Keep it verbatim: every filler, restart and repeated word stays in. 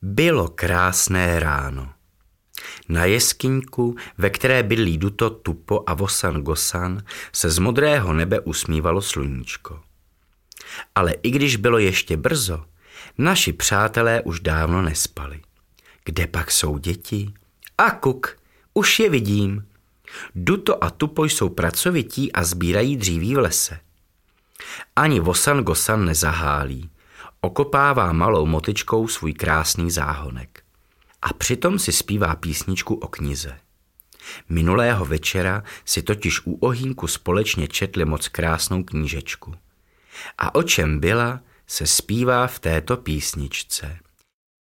Bylo krásné ráno. Na jeskyňku, ve které bydlí Duto, Tupo a Vosan Gosan, se z modrého nebe usmívalo sluníčko. Ale i když bylo ještě brzo, naši přátelé už dávno nespali. Kde pak jsou děti? A kuk, už je vidím. Duto a Tupo jsou pracovití a sbírají dříví v lese. Ani Vosan Gosan nezahálí. Okopává malou motyčkou svůj krásný záhonek. A přitom si zpívá písničku o knize. Minulého večera si totiž u ohýnku společně četli moc krásnou knížečku. A o čem byla, se zpívá v této písničce.